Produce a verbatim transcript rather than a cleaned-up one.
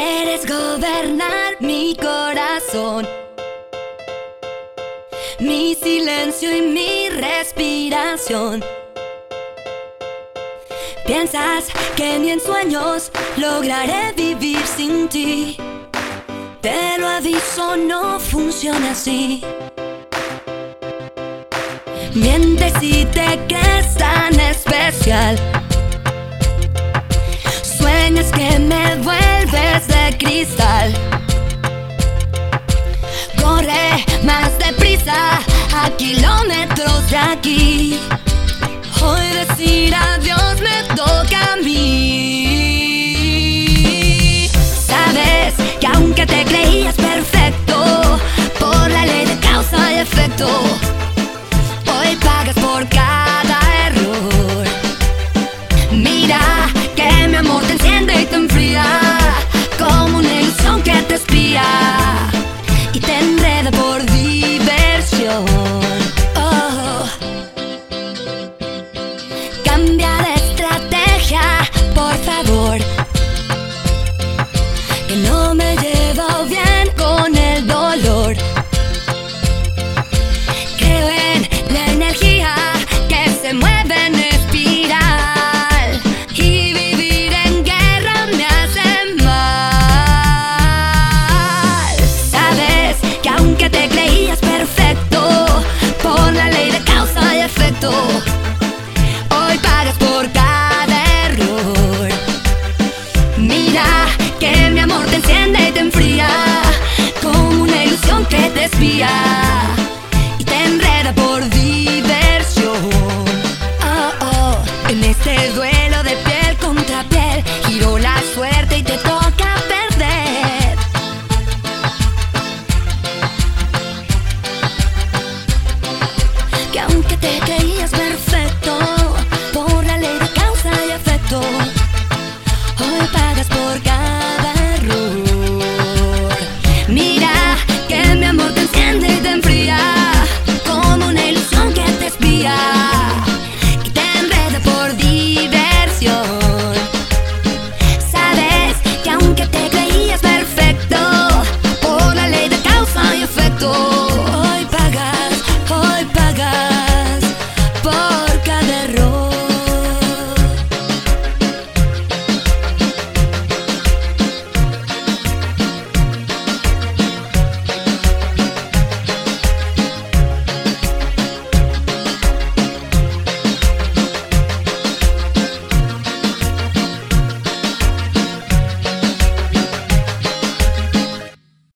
Quieres gobernar mi corazón, mi silencio y mi respiración. Piensas que ni en sueños lograré vivir sin ti. Te lo aviso, no funciona así. Mientes y te crees tan especial. Sueñas que me vuelves de cristal. Corre más deprisa a kilómetros de aquí. Hoy decir adiós me toca a mí. Sabes que aunque te creí